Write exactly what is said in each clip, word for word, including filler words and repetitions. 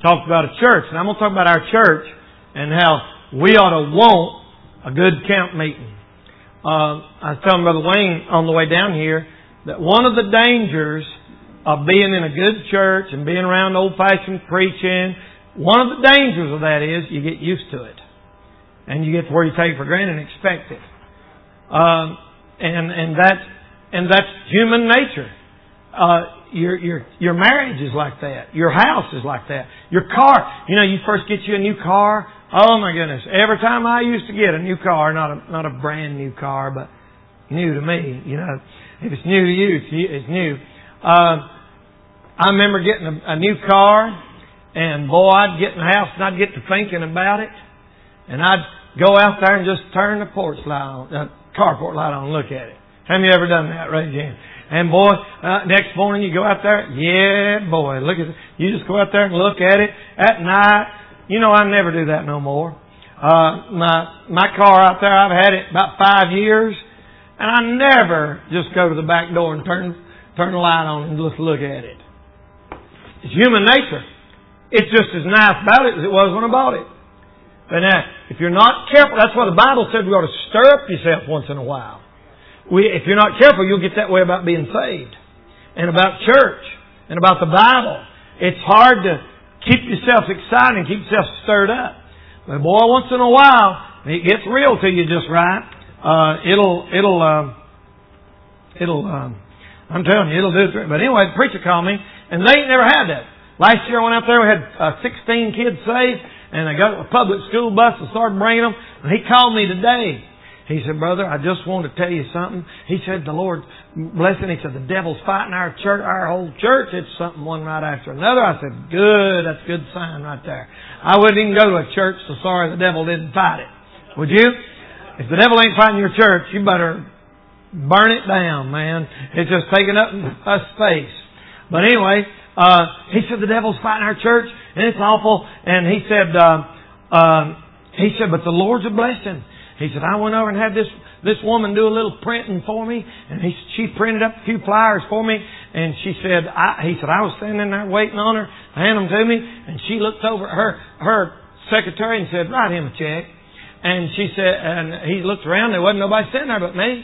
talked about a church. And I'm going to talk about our church and how we ought to want a good camp meeting. Uh, I was telling Brother Wayne on the way down here that one of the dangers of being in a good church and being around old-fashioned preaching, one of the dangers of that is you get used to it. And you get to where you take it for granted and expect it. Um, and, and that's, and that's human nature. Uh, your, your, your marriage is like that. Your house is like that. Your car, you know, you first get you a new car. Oh my goodness. Every time I used to get a new car, not a, not a brand new car, but new to me, you know, if it's new to you, it's, it's new. Um, I remember getting a, a new car, and boy, I'd get in the house and I'd get to thinking about it, and I'd go out there and just turn the porch light on, the uh, carport light on and look at it. Have you ever done that? Raise your hand. And boy, uh, next morning you go out there, yeah, boy, look at it. You just go out there and look at it at night. You know, I never do that no more. Uh, my, my car out there, I've had it about five years, and I never just go to the back door and turn, turn the light on and just look at it. It's human nature. It's just as nice about it as it was when I bought it. But now, if you're not careful, that's why the Bible said we ought to stir up yourself once in a while. We, if you're not careful, you'll get that way about being saved. And about church. And about the Bible. It's hard to keep yourself excited and keep yourself stirred up. But boy, once in a while, it gets real to you just right. Uh, it'll, it'll, uh, it'll, um, I'm telling you, it'll do it. But anyway, the preacher called me, and they ain't never had that. Last year I went out there, we had uh, sixteen kids saved, and I got a public school bus and started bringing them. And he called me today. He said, brother, I just want to tell you something. He said, the Lord blessing. He said, the devil's fighting our church, our whole church. It's something one right after another. I said, good. That's a good sign right there. I wouldn't even go to a church so sorry the devil didn't fight it. Would you? If the devil ain't fighting your church, you better burn it down, man. It's just taking up a space. But anyway, uh, he said, the devil's fighting our church and it's awful. And he said, uh, uh, he said, but the Lord's a blessing. He said, I went over and had this, this woman do a little printing for me. And he, she printed up a few flyers for me. And she said, I, he said, I was standing there waiting on her to hand them to me. And she looked over at her, her secretary and said, write him a check. And she said, and he looked around. There wasn't nobody sitting there but me.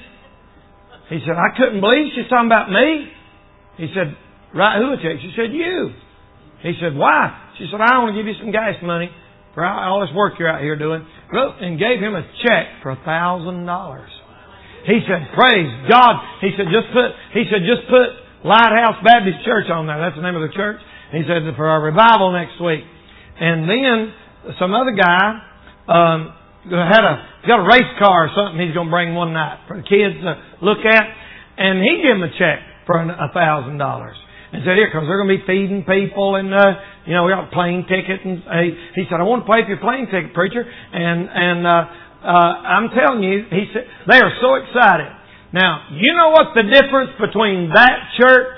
He said, I couldn't believe she's talking about me. He said, write who a check? She said, you. He said, why? She said, I want to give you some gas money for all this work you're out here doing. Wrote and gave him a check for a thousand dollars. He said, praise God. He said, just put, he said, just put Lighthouse Baptist Church on there. That's the name of the church. He said, for a revival next week. And then some other guy, um, had a, got a race car or something he's going to bring one night for the kids to look at. And he gave him a check for a thousand dollars. And said, here, because they're going to be feeding people and, uh, you know, we got a plane ticket. And uh, he said, I want to pay for your plane ticket, preacher. And, and, uh, uh, I'm telling you, he said, they are so excited. Now, you know what the difference between that church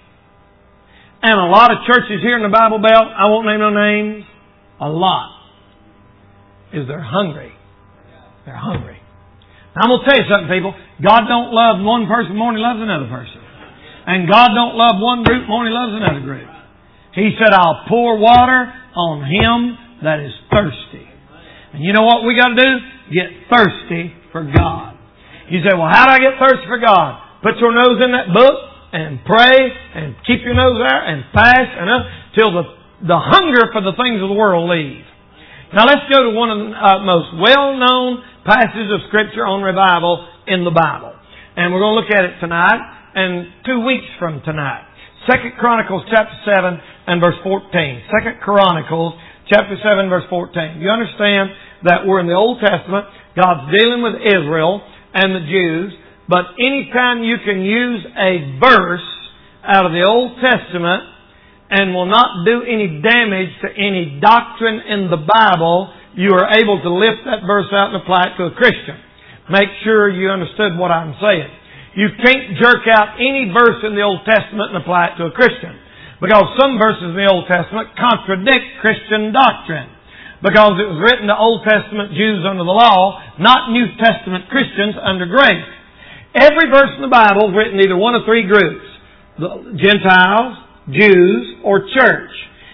and a lot of churches here in the Bible Belt, I won't name no names, a lot, is they're hungry. They're hungry. Now, I'm going to tell you something, people. God don't love one person more than He loves another person. And God don't love one group more than He loves another group. He said, I'll pour water on him that is thirsty. And you know what we got to do? Get thirsty for God. You say, well, how do I get thirsty for God? Put your nose in that book and pray and keep your nose there and fast and up till the, the hunger for the things of the world leave. Now let's go to one of the uh, most well-known passages of Scripture on revival in the Bible. And we're going to look at it tonight. And two weeks from tonight. Second Chronicles chapter seven and verse fourteen. Second Chronicles chapter seven verse fourteen. You understand that we're in the Old Testament. God's dealing with Israel and the Jews. But anytime you can use a verse out of the Old Testament and will not do any damage to any doctrine in the Bible, you are able to lift that verse out and apply it to a Christian. Make sure you understood what I'm saying. You can't jerk out any verse in the Old Testament and apply it to a Christian. Because some verses in the Old Testament contradict Christian doctrine. Because it was written to Old Testament Jews under the law, not New Testament Christians under grace. Every verse in the Bible is written either one of three groups. The Gentiles, Jews, or church.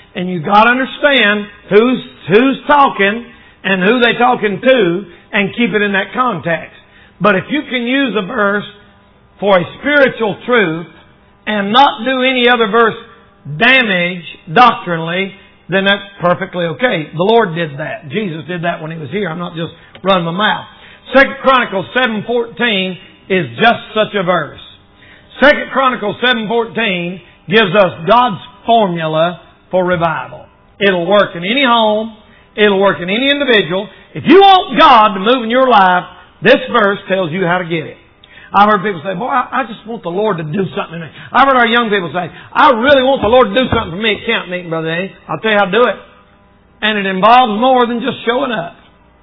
And you got to understand who's, who's talking and who they talking to and keep it in that context. But if you can use a verse for a spiritual truth and not do any other verse damage doctrinally, then that's perfectly okay. The Lord did that. Jesus did that when He was here. I'm not just running my mouth. Second Chronicles seven fourteen is just such a verse. Second Chronicles seven fourteen gives us God's formula for revival. It'll work in any home. It'll work in any individual. If you want God to move in your life, this verse tells you how to get it. I've heard people say, boy, I just want the Lord to do something in me. I've heard our young people say, I really want the Lord to do something for me at camp meeting, Brother A. I'll tell you how to do it. And it involves more than just showing up.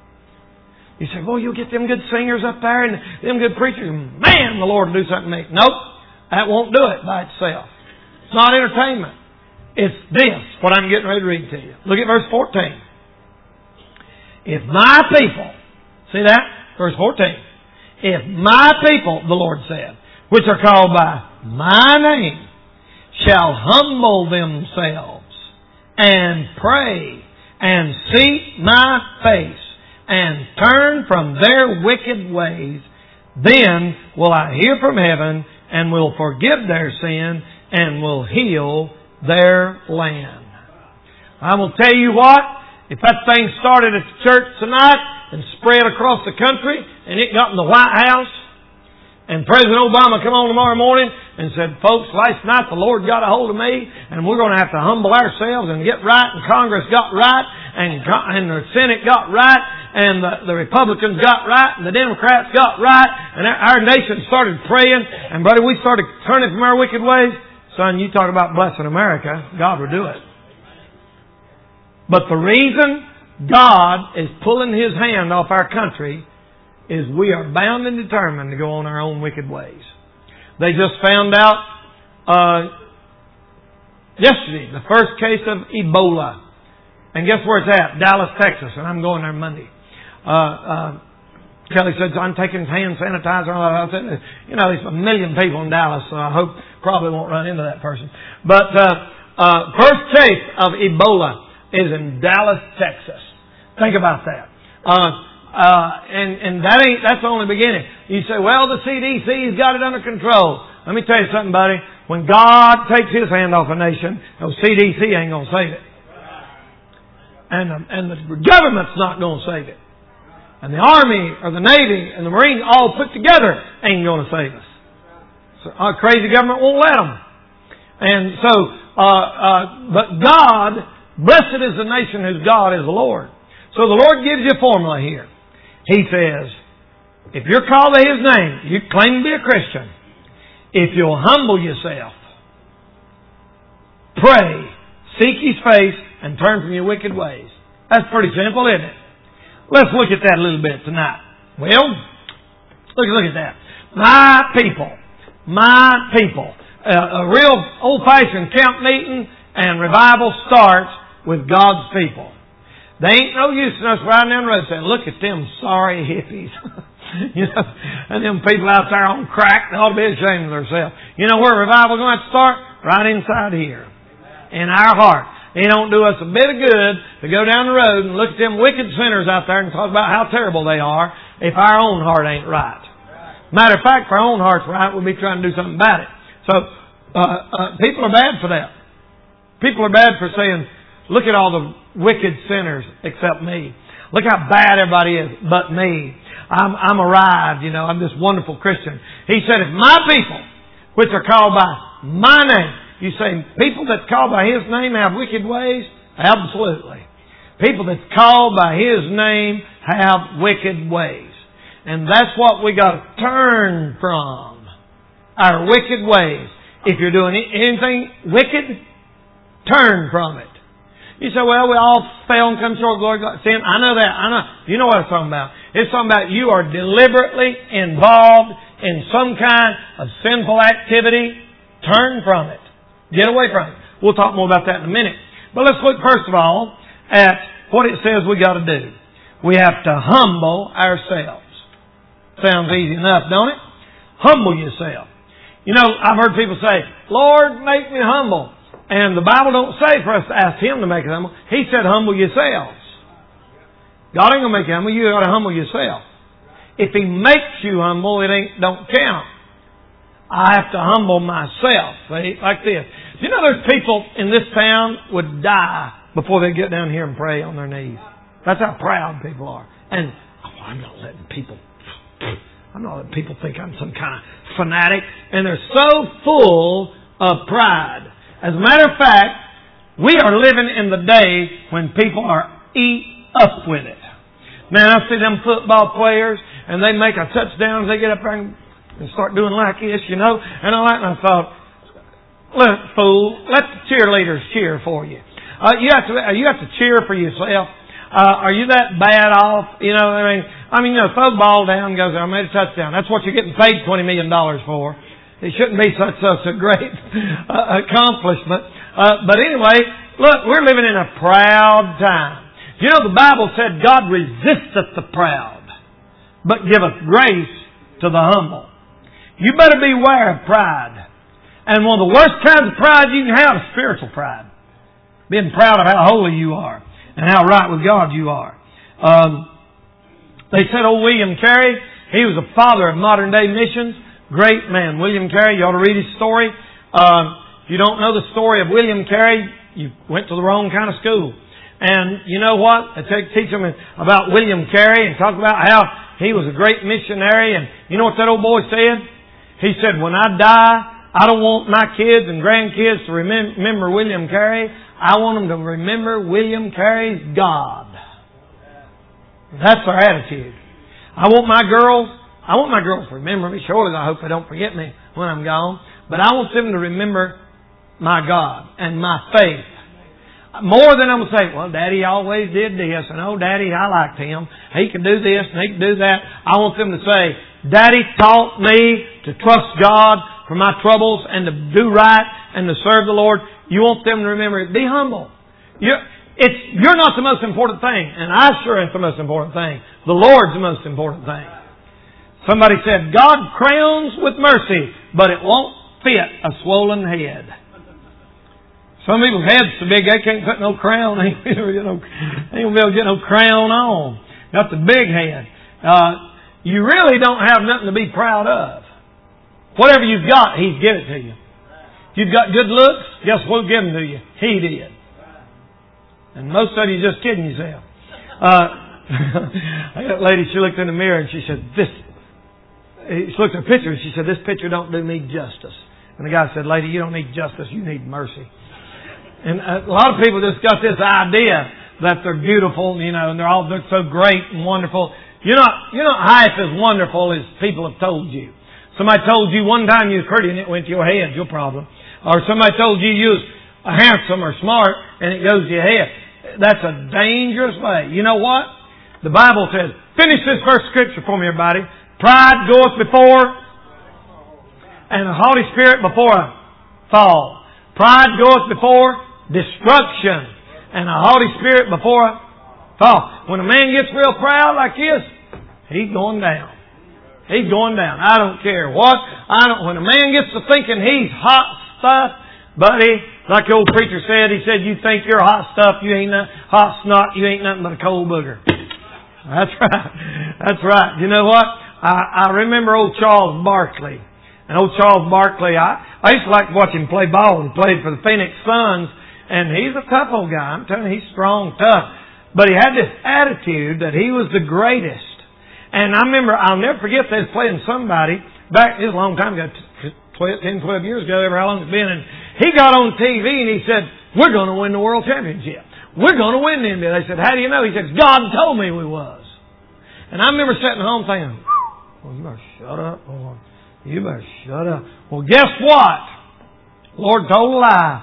You say, boy, you'll get them good singers up there and them good preachers. Man, the Lord will do something to me. Nope. That won't do it by itself. It's not entertainment. It's this, what I'm getting ready to read to you. Look at verse fourteen. If my people, see that? Verse fourteen. If my people, the Lord said, which are called by my name, shall humble themselves and pray and seek my face and turn from their wicked ways, then will I hear from heaven and will forgive their sin and will heal their land. I will tell you what, if that thing started at the church tonight and spread across the country and it got in the White House and President Obama come on tomorrow morning and said, folks, last night the Lord got a hold of me and we're going to have to humble ourselves and get right, and Congress got right and, and the Senate got right and the, the Republicans got right and the Democrats got right and our nation started praying and brother, we started turning from our wicked ways. Son, you talk about blessing America, God will do it. But the reason God is pulling His hand off our country is we are bound and determined to go on our own wicked ways. They just found out uh, yesterday the first case of Ebola. And guess where it's at? Dallas, Texas. And I'm going there Monday. Uh, uh, Kelly said, I'm taking hand sanitizer. I said, you know, there's a million people in Dallas, so I hope probably won't run into that person. But uh, uh, first case of Ebola is in Dallas, Texas. Think about that. Uh, uh, and, and that ain't, that's the only beginning. You say, well, the C D C's got it under control. Let me tell you something, buddy. When God takes His hand off a nation, no C D C ain't going to save it. And the, and the government's not going to save it. And the Army or the Navy and the Marines all put together ain't going to save us. So our crazy government won't let them. And so, uh, uh, but God, blessed is the nation whose God is the Lord. So the Lord gives you a formula here. He says, if you're called to His name, you claim to be a Christian. If you'll humble yourself, pray, seek His face, and turn from your wicked ways. That's pretty simple, isn't it? Let's look at that a little bit tonight. Well, look, look at that. My people. My people. Uh, a real old-fashioned camp meeting and revival starts with God's people. There ain't no use in us riding down the road saying, look at them sorry hippies. You know, and them people out there on crack, they ought to be ashamed of themselves. You know where revival is going to have to start? Right inside here. In our heart. It don't do us a bit of good to go down the road and look at them wicked sinners out there and talk about how terrible they are if our own heart ain't right. Matter of fact, if our own heart's right, we'll be trying to do something about it. So, uh, uh, people are bad for that. People are bad for saying, look at all the wicked sinners except me. Look how bad everybody is but me. I'm, I'm arrived, you know, I'm this wonderful Christian. He said, if my people, which are called by my name, you say, people that call by His name have wicked ways? Absolutely. People that call by His name have wicked ways. And that's what we got to turn from. Our wicked ways. If you're doing anything wicked, turn from it. You say, well, we all fail and come short of glory of God. Sin, I know that. I know. You know what it's talking about. It's talking about you are deliberately involved in some kind of sinful activity. Turn from it. Get away from it. We'll talk more about that in a minute. But let's look first of all at what it says we got to do. We have to humble ourselves. Sounds easy enough, don't it? Humble yourself. You know, I've heard people say, Lord, make me humble. And the Bible don't say for us to ask Him to make us humble. He said, humble yourselves. God ain't going to make you humble. You got to humble yourself. If He makes you humble, it ain't don't count. I have to humble myself. See? Like this. You know there's people in this town would die before they get down here and pray on their knees. That's how proud people are. And oh, I'm not letting people I'm not letting people think I'm some kind of fanatic. And they're so full of pride. As a matter of fact, we are living in the day when people are eat up with it. Man, I see them football players and they make a touchdown, they get up there and and start doing like this, you know, and all that. And I thought, let fool, let the cheerleaders cheer for you. Uh, you have to, you have to cheer for yourself. Uh, are you that bad off? You know, I mean, I mean, you know, throw the ball down, goes, I made a touchdown. That's what you're getting paid twenty million dollars for. It shouldn't be such such a great uh, accomplishment. Uh, but anyway, look, we're living in a proud time. You know, the Bible said God resisteth the proud, but giveth grace to the humble. You better beware of pride. And one of the worst kinds of pride you can have is spiritual pride. Being proud of how holy you are and how right with God you are. Um, they said old William Carey, he was a father of modern day missions. Great man. William Carey, you ought to read his story. Um, if you don't know the story of William Carey, you went to the wrong kind of school. And you know what? They teach them about William Carey and talk about how he was a great missionary. And you know what that old boy said? He said, when I die, I don't want my kids and grandkids to remember William Carey. I want them to remember William Carey's God. That's our attitude. I want my girls, I want my girls to remember me. Surely I hope they don't forget me when I'm gone. But I want them to remember my God and my faith. More than I'm going to say, well, Daddy always did this. And oh, Daddy, I liked him. He could do this and he could do that. I want them to say, Daddy taught me to trust God for my troubles and to do right and to serve the Lord. You want them to remember it. Be humble. You're, it's, you're not the most important thing. And I sure ain't the most important thing. The Lord's the most important thing. Somebody said, God crowns with mercy, but it won't fit a swollen head. Some people's heads so big they can't put no crown. They ain't going to be able to get no crown on. Got the big head. Uh, you really don't have nothing to be proud of. Whatever you've got, He's given it to you. If you've got good looks, guess who'll give them to you? He did. And most of you just kidding yourself. Uh, I got a lady, she looked in the mirror and she said, this, she looked at her picture and she said, this picture don't do me justice. And the guy said, lady, you don't need justice, you need mercy. And a lot of people just got this idea that they're beautiful, you know, and they're all they're so great and wonderful. You're not, you're not half as wonderful as people have told you. Somebody told you one time you was pretty and it went to your head, your problem. Or somebody told you you was handsome or smart and it goes to your head. That's a dangerous way. You know what? The Bible says, finish this verse of Scripture for me, everybody. Pride goeth before and a haughty spirit before a fall. Pride goeth before destruction and a haughty spirit before a fall. When a man gets real proud like this, he's going down. He's going down. I don't care what. I don't. When a man gets to thinking he's hot stuff, buddy, like the old preacher said, he said, you think you're hot stuff, you ain't nothing, hot snot, you ain't nothing but a cold booger. That's right. That's right. You know what? I, I remember old Charles Barkley. And old Charles Barkley, I, I used to like to watch him play ball. He played for the Phoenix Suns. And he's a tough old guy. I'm telling you, he's strong, tough. But he had this attitude that he was the greatest. And I remember, I'll never forget they was playing somebody, back, this is a long time ago, ten, twelve years ago, ever how long it's been. And he got on T V and he said, we're going to win the world championship. We're going to win the N B A. They said, how do you know? He said, God told me we was. And I remember sitting home thinking, well, you better shut up, boy. You better shut up. Well, guess what? The Lord told a lie.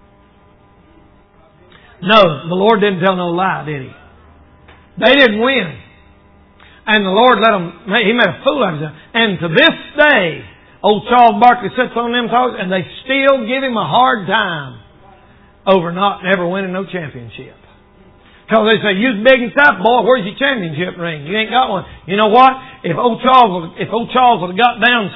No, the Lord didn't tell no lie, did He? They didn't win. And the Lord let them, He made a fool out of them. And to this day, old Charles Barkley sits on them talks and they still give him a hard time over not ever winning no championship. Because they say, you're big and tough, boy, where's your championship ring? You ain't got one. You know what? If old Charles, if old Charles would have got down and said,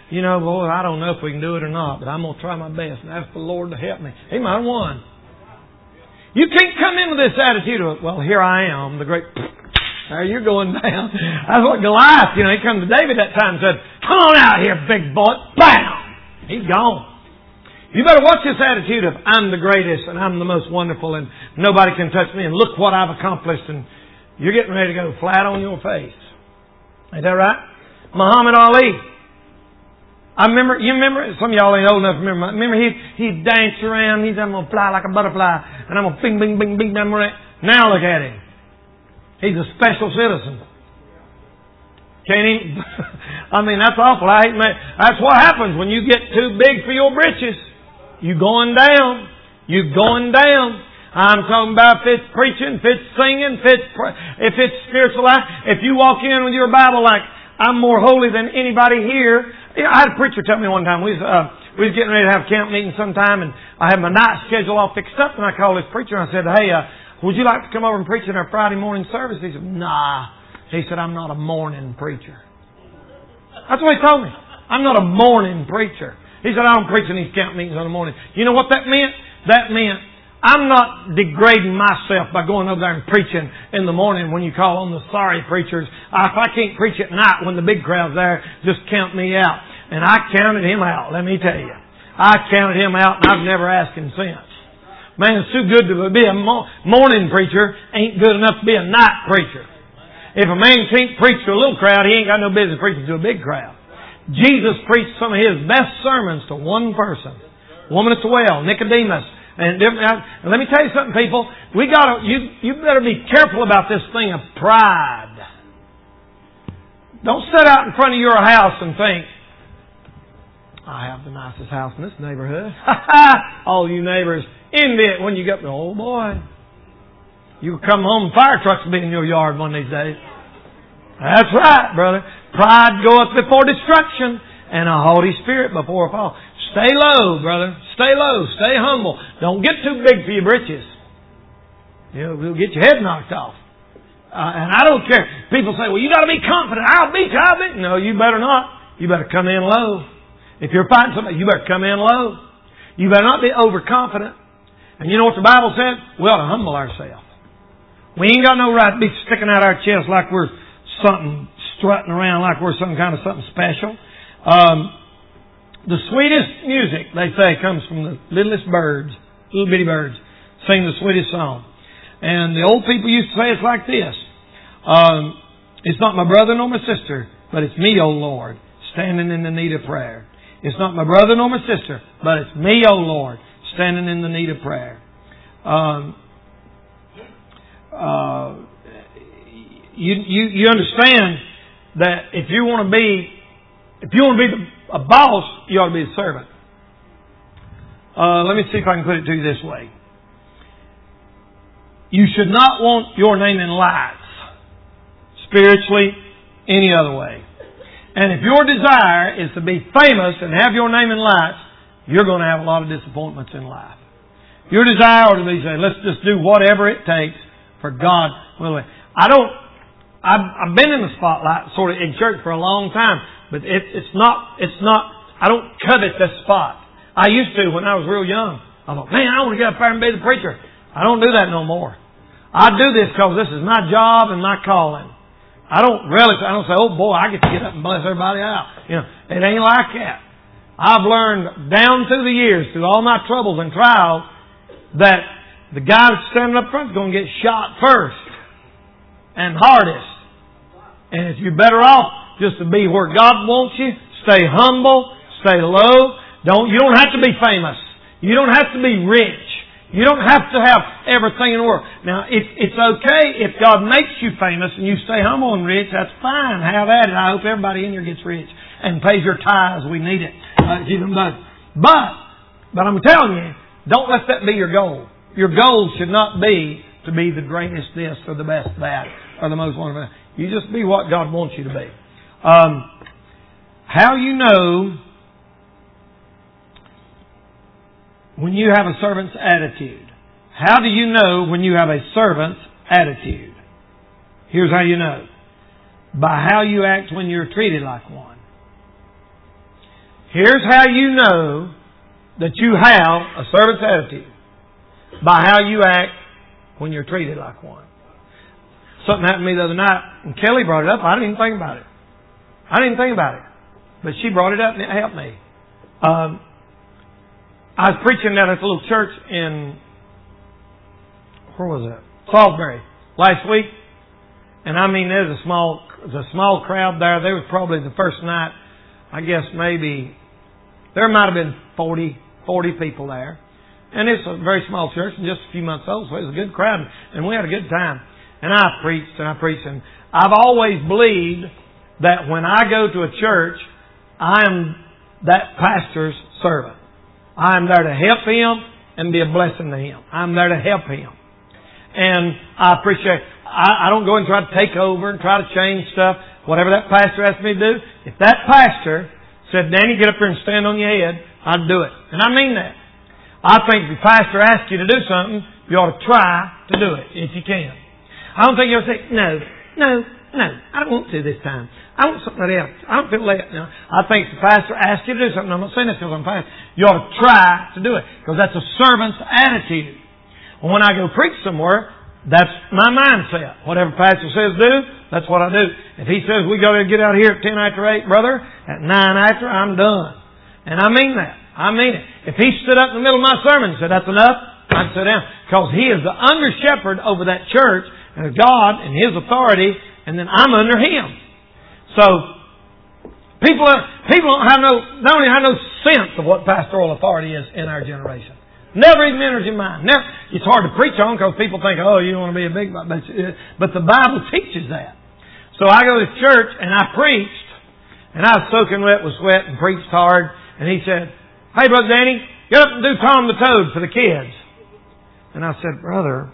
you know, boy, I don't know if we can do it or not, but I'm going to try my best and ask the Lord to help me. He might have won. You can't come in with this attitude of, well, here I am, the great... There you're going down. That's what Goliath, you know, he come to David that time and said, come on out here, big boy. Bam! He's gone. You better watch this attitude of, I'm the greatest and I'm the most wonderful and nobody can touch me and look what I've accomplished, and you're getting ready to go flat on your face. Ain't that right? Muhammad Ali. I remember, you remember, some of y'all ain't old enough to remember, remember he, he'd dance around, he's, I'm going to fly like a butterfly, and I'm going to bing, bing, bing, bing, bing, bing. Now look at him. He's a special citizen. Can't even, I mean, that's awful. I hate, that's what happens when you get too big for your britches. You going down. You going down. I'm talking about if it's preaching, if it's singing, if it's, if it's spiritual life. If you walk in with your Bible like, I'm more holy than anybody here. I had a preacher tell me one time, we was, uh, we was getting ready to have a camp meeting sometime, and I had my night schedule all fixed up, and I called this preacher and I said, hey, uh, would you like to come over and preach in our Friday morning service? He said, nah. He said, I'm not a morning preacher. That's what he told me. I'm not a morning preacher. He said, I don't preach in these camp meetings in the morning. You know what that meant? That meant I'm not degrading myself by going over there and preaching in the morning when you call on the sorry preachers. If I can't preach at night when the big crowd's there, just count me out. And I counted him out, let me tell you. I counted him out and I've never asked him since. Man, it's too good to be a morning preacher, ain't good enough to be a night preacher. If a man can't preach to a little crowd, he ain't got no business preaching to a big crowd. Jesus preached some of His best sermons to one person. Woman at the well, Nicodemus. And, and let me tell you something, people. We gotta, you, you better be careful about this thing of pride. Don't sit out in front of your house and think, I have the nicest house in this neighborhood. All you neighbors envy it when you get, oh boy. You come home and fire trucks will be in your yard one of these days. That's right, brother. Pride goeth before destruction, and a haughty spirit before a fall. Stay low, brother. Stay low. Stay humble. Don't get too big for your britches. You'll, you'll get your head knocked off. Uh, and I don't care. People say, well, you got to be confident. I'll beat you. I'll beat you. No, you better not. You better come in low. If you're fighting somebody, you better come in low. You better not be overconfident. And you know what the Bible said? We ought to humble ourselves. We ain't got no right to be sticking out our chest like we're something, strutting around like we're some kind of something special. Um, the sweetest music, they say, comes from the littlest birds, little bitty birds, sing the sweetest song. And the old people used to say it's like this. Um, it's not my brother nor my sister, but it's me, O Lord, standing in the need of prayer. It's not my brother nor my sister, but it's me, O Lord, standing in the need of prayer. Um, uh, you, you, you understand that if you want to be, if you want to be the, a boss, you ought to be a servant. Uh, let me see if I can put it to you this way. You should not want your name in lights, spiritually, any other way. And if your desire is to be famous and have your name in lights, you're going to have a lot of disappointments in life. Your desire ought to be saying, let's just do whatever it takes for God. I don't, I've, I've been in the spotlight sort of in church for a long time, but it, it's not, it's not, I don't covet this spot. I used to when I was real young. I thought, man, I want to get up there and be the preacher. I don't do that no more. I do this because this is my job and my calling. I don't relish, I don't say, oh boy, I get to get up and bless everybody out. You know, it ain't like that. I've learned down through the years, through all my troubles and trials, that the guy that's standing up front is going to get shot first and hardest. And if you're better off just to be where God wants you, stay humble, stay low. Don't, you don't have to be famous. You don't have to be rich. You don't have to have everything in the world. Now, it, it's okay if God makes you famous and you stay humble and rich. That's fine. Have at it. I hope everybody in here gets rich and pays your tithes. We need it. Uh, keep them both. But, but I'm telling you, don't let that be your goal. Your goal should not be to be the greatest this or the best that or the most wonderful. You just be what God wants you to be. Um, how you know when you have a servant's attitude. How do you know when you have a servant's attitude? Here's how you know. By how you act when you're treated like one. Here's how you know that you have a servant's attitude. By how you act when you're treated like one. Something happened to me the other night, and Kelly brought it up. I didn't even think about it. I didn't even think about it. But she brought it up, and it helped me. Um, I was preaching down at the little church in, where was that? Salisbury, last week. And I mean, there's a small, there's a small crowd there. There was probably the first night, I guess maybe, there might have been forty, forty people there. And it's a very small church and just a few months old, so it was a good crowd. And we had a good time. And I preached and I preached. And I've always believed that when I go to a church, I am that pastor's servant. I am there to help him and be a blessing to him. I'm there to help him. And I appreciate, I, I don't go and try to take over and try to change stuff. Whatever that pastor asks me to do, if that pastor said, Danny, get up here and stand on your head, I'd do it. And I mean that. I think if the pastor asks you to do something, you ought to try to do it, if you can. I don't think you'll say, no, no, no, I don't want to this time. I want somebody else. I don't feel like no. I think if the pastor asks you to do something, I'm not saying this because I'm pastor, you ought to try to do it, because that's a servant's attitude. When I go preach somewhere, that's my mindset. Whatever pastor says do, that's what I do. If he says we got to get out here at ten after eight, brother, at nine after, I'm done. And I mean that. I mean it. If he stood up in the middle of my sermon and said, that's enough, I'd sit down. Because he is the under shepherd over that church, and God and His authority, and then I'm under Him. So, people are, people don't have no, don't even have no sense of what pastoral authority is in our generation. Never even enters your mind. Never, it's hard to preach on because people think, oh, you want to be a big, but, but the Bible teaches that. So I go to church and I preached, and I was soaking wet with sweat and preached hard, and he said, hey, Brother Danny, get up and do Tom the Toad for the kids. And I said, brother,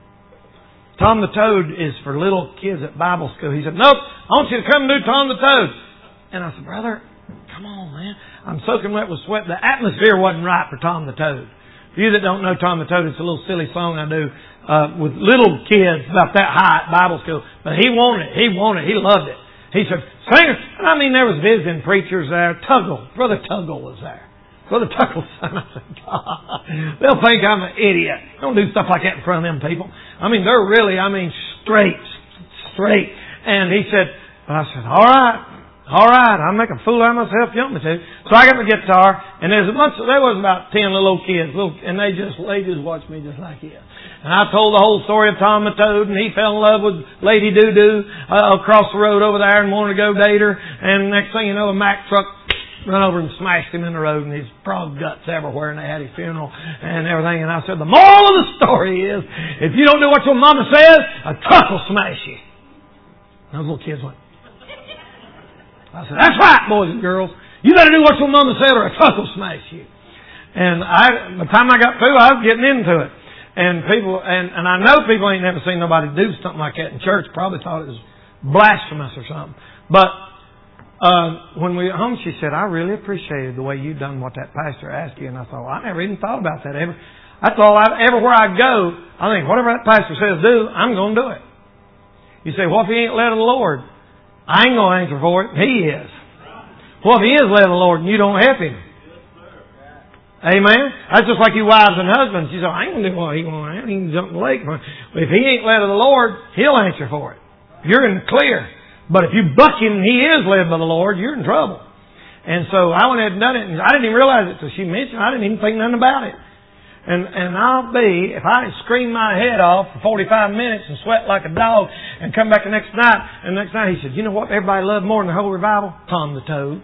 Tom the Toad is for little kids at Bible school. He said, nope, I want you to come and do Tom the Toad. And I said, brother, come on, man. I'm soaking wet with sweat. The atmosphere wasn't right for Tom the Toad. For you that don't know Tom the Toad, it's a little silly song I do uh, with little kids about that high at Bible school. But he wanted it. He wanted it. He loved it. He said, sing it. And I mean, there was visiting preachers there. Tuggle. Brother Tuggle was there. Brother Tuggle's son. I said, God, they'll think I'm an idiot. Don't do stuff like that in front of them people. I mean, they're really, I mean, straight. Straight. And he said, I said, all right. All right, I'll make a fool out of myself if you want me to. So I got my guitar, and there's a bunch of, there was about ten little old kids, little, and they just, they just watched me just like this. And I told the whole story of Tom the Toad, and he fell in love with Lady Doo-Doo uh, across the road over there and wanted to go date her. And next thing you know, a Mack truck run over and smashed him in the road, and his frog guts everywhere, and they had his funeral and everything. And I said, the moral of the story is, if you don't do what your mama says, a truck will smash you. And those little kids went, I said, that's right, boys and girls. You better do what your mama said or a truck will smash you. And I, by the time I got through, I was getting into it. And people, and, and I know people ain't never seen nobody do something like that in church. Probably thought it was blasphemous or something. But, uh, when we were home, she said, I really appreciated the way you done what that pastor asked you. And I thought, well, I never even thought about that ever. That's all I, everywhere I go, I think, whatever that pastor says do, I'm going to do it. You say, well, if he ain't led of the Lord, I ain't going to answer for it. He is. Well, if he is led of the Lord and you don't help him. Amen? That's just like you wives and husbands. You say, I ain't going to do what he wants. I ain't even jump in the lake. But if he ain't led of the Lord, he'll answer for it. You're in the clear. But if you buck him and he is led by the Lord, you're in trouble. And so I went ahead and done it. And I didn't even realize it until she mentioned it. I didn't even think nothing about it. And and I'll be, if I scream my head off for forty-five minutes and sweat like a dog and come back the next night, and the next night he said, you know what everybody loved more than the whole revival? Tom the Toad.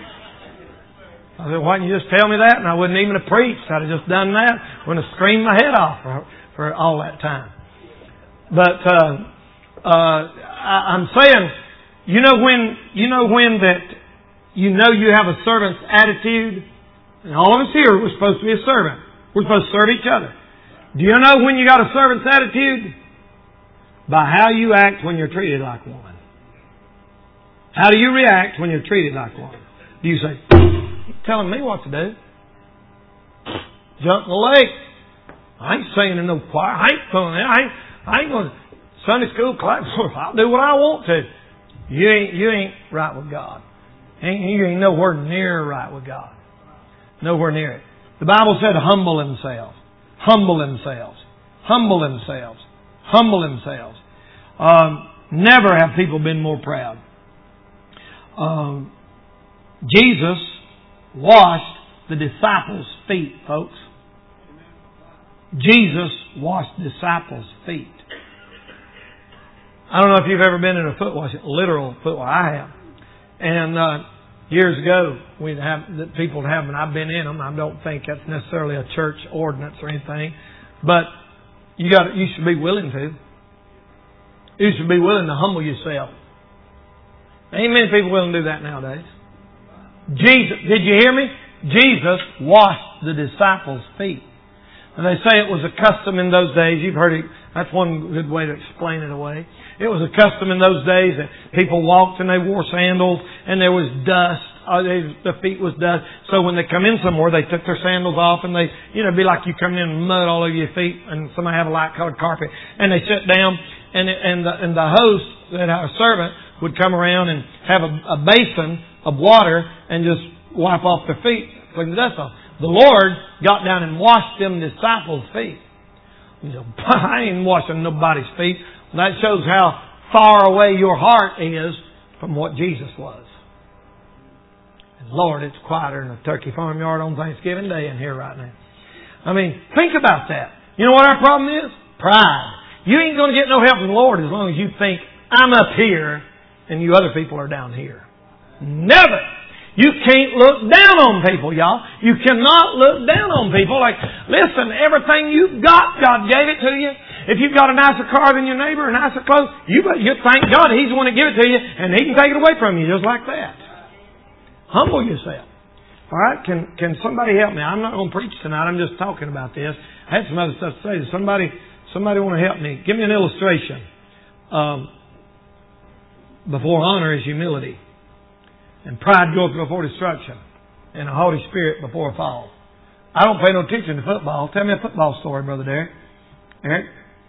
I said, why didn't you just tell me that? And I wouldn't even have preached. I'd have just done that. I wouldn't have screamed my head off for, for all that time. But uh, uh, I, I'm saying, you know when you know when that you know you have a servant's attitude, and all of us here we're supposed to be a servant. We're supposed to serve each other. Do you know when you got a servant's attitude? By how you act when you're treated like one. How do you react when you're treated like one? Do you say, you're telling me what to do? Jump in the lake. I ain't singing in no choir. I ain't going there. I ain't, I ain't going to Sunday school class. I'll do what I want to. You ain't, you ain't right with God. Ain't, you ain't nowhere near right with God. Nowhere near it. The Bible said humble themselves. Humble themselves. Humble themselves. Humble themselves. Um, never have people been more proud. Um, Jesus washed the disciples' feet, folks. Jesus washed disciples' feet. I don't know if you've ever been in a foot wash, literal foot wash. I have. And uh, years ago, we'd have people have, and I've been in them. I don't think that's necessarily a church ordinance or anything, but you got you should be willing to. You should be willing to humble yourself. Ain't many people willing to do that nowadays. Jesus, did you hear me? Jesus washed the disciples' feet. And they say it was a custom in those days. You've heard it. That's one good way to explain it away. It was a custom in those days that people walked and they wore sandals and there was dust. Uh, they, the feet was dust. So when they come in somewhere, they took their sandals off and they, you know, it'd be like you coming in with mud all over your feet and somebody have a light colored carpet. And they sit down and, and the, and the host, that our servant, would come around and have a, a basin of water and just wipe off their feet, clean the dust off. The Lord got down and washed them disciples' feet. He said, I ain't washing nobody's feet. That shows how far away your heart is from what Jesus was. And Lord, it's quieter than a turkey farmyard on Thanksgiving Day in here right now. I mean, think about that. You know what our problem is? Pride. You ain't going to get no help from the Lord as long as you think, I'm up here and you other people are down here. Never. You can't look down on people, y'all. You cannot look down on people. Like, listen, everything you've got, God gave it to you. If you've got a nicer car than your neighbor, a nicer clothes, you, you thank God He's the one to give it to you, and He can take it away from you just like that. Humble yourself. All right? Can can somebody help me? I'm not going to preach tonight. I'm just talking about this. I had some other stuff to say. Somebody, somebody want to help me? Give me an illustration. Um, before honor is humility. And pride goeth before destruction. And a haughty spirit before a fall. I don't pay no attention to football. Tell me a football story, Brother Derek. Eric?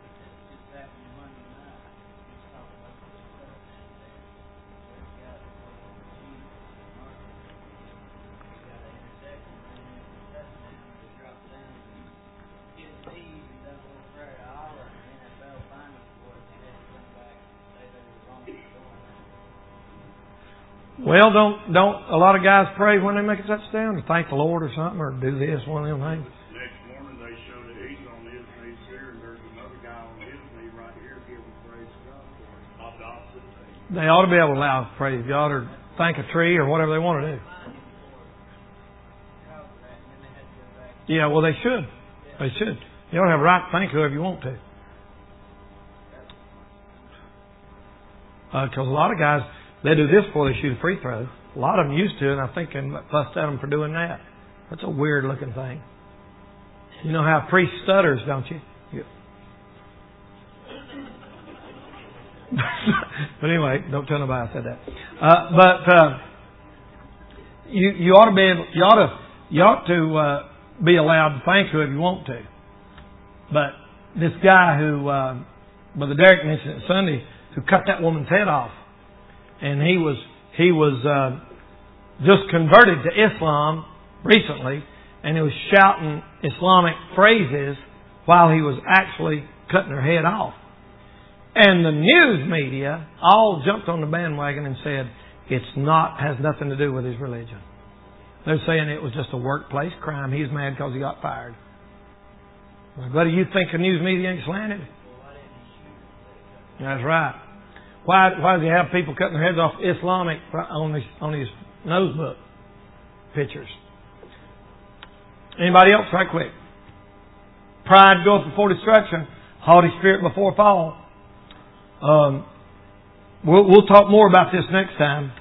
Well, don't don't a lot of guys pray when they make a touchdown to thank the Lord or something, or do this, one of them things? Next morning they show that he's on his knees here, and there's another guy on his knee right here giving praise to God for it. Not the opposite thing. They ought to be able to allow praise God or thank a tree or whatever they want to do. Yeah, well they should. They should. You ought to have a right to thank whoever you want to. Because uh, a lot of guys, they do this before they shoot a free throw. A lot of them used to, and I think they fussed at them for doing that. That's a weird looking thing. You know how a priest stutters, don't you? Yeah. But anyway, don't tell nobody I said that. Uh, but uh, you you ought to be able, you ought to you ought to uh, be allowed to thank whoever you want to. But this guy who uh, Brother Derek mentioned it Sunday, who cut that woman's head off. And he was he was uh, just converted to Islam recently, and he was shouting Islamic phrases while he was actually cutting her head off. And the news media all jumped on the bandwagon and said it's not has nothing to do with his religion. They're saying it was just a workplace crime. He's mad because he got fired. Well, buddy, you think the news media ain't slanted? That's right. Why, why does he have people cutting their heads off Islamic on his, on his nosebook pictures? Anybody else? Right quick. Pride goeth before destruction. Haughty spirit before fall. Um, we'll, we'll talk more about this next time.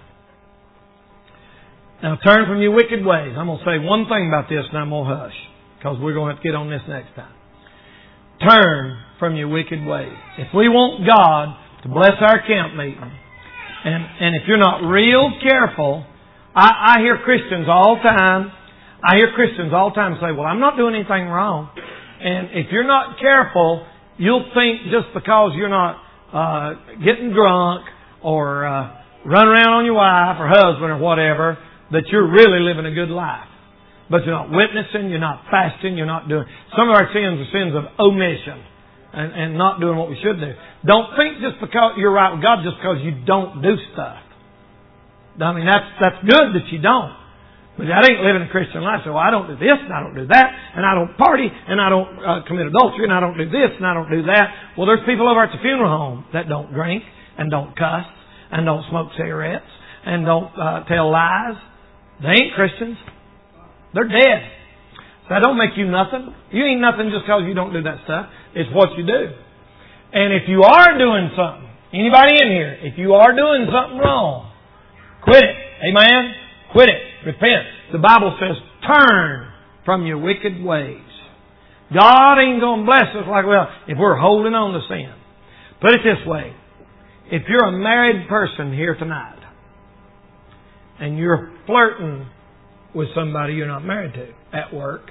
Now turn from your wicked ways. I'm going to say one thing about this and I'm going to hush. Because we're going to have to get on this next time. Turn from your wicked ways. If we want God to bless our camp meeting. And and if you're not real careful, I, I hear Christians all the time, I hear Christians all the time say, well, I'm not doing anything wrong. And if you're not careful, you'll think just because you're not uh, getting drunk or uh, run around on your wife or husband or whatever, that you're really living a good life. But you're not witnessing, you're not fasting, you're not doing... Some of our sins are sins of omission and, and not doing what we should do. Don't think just because you're right with God just because you don't do stuff. I mean, that's that's good that you don't. But that ain't living a Christian life. So, well, I don't do this, and I don't do that, and I don't party, and I don't uh, commit adultery, and I don't do this, and I don't do that. Well, there's people over at the funeral home that don't drink, and don't cuss, and don't smoke cigarettes, and don't uh, tell lies. They ain't Christians. They're dead. That don't make you nothing. You ain't nothing just because you don't do that stuff. It's what you do. And if you are doing something, anybody in here, if you are doing something wrong, quit it. Amen? Quit it. Repent. The Bible says, turn from your wicked ways. God ain't going to bless us like, well, if we're holding on to sin. Put it this way. If you're a married person here tonight, and you're flirting with somebody you're not married to at work,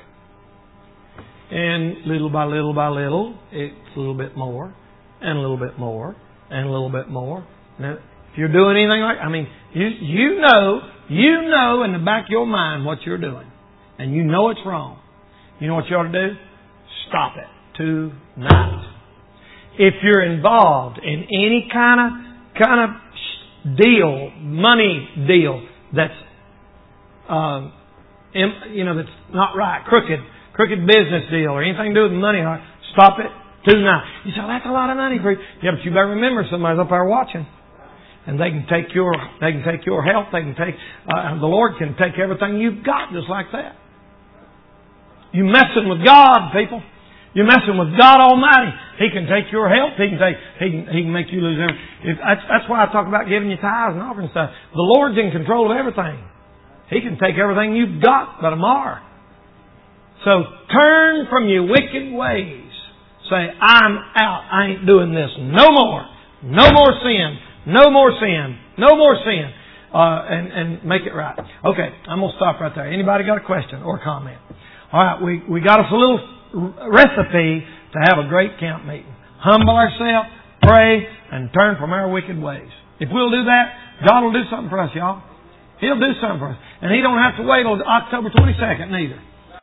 and little by little by little, it's a little bit more, and a little bit more, and a little bit more. Now, if you're doing anything like, I mean, you you know, you know in the back of your mind what you're doing. And you know it's wrong. You know what you ought to do? Stop it tonight. If you're involved in any kind of kind of deal, money deal that's um, you know that's not right, crooked, crooked business deal or anything to do with money, stop it tonight. You say, well, that's a lot of money for you. Yeah, but you better remember somebody's up there watching. And they can take your, they can take your health. They can take, uh, the Lord can take everything you've got just like that. You're messing with God, people. You're messing with God Almighty. He can take your health. He can take, He can, He can make you lose everything. If, that's, that's why I talk about giving you tithes and offering stuff. The Lord's in control of everything. He can take everything you've got but a mar. So turn from your wicked ways. Say, I'm out. I ain't doing this no more. No more sin. No more sin. No more sin. Uh, and, and make it right. Okay, I'm going to stop right there. Anybody got a question or comment? All right, we, we got us a little recipe to have a great camp meeting. Humble ourselves, pray, and turn from our wicked ways. If we'll do that, God will do something for us, y'all. He'll do something for us. And He don't have to wait till October twenty-second neither.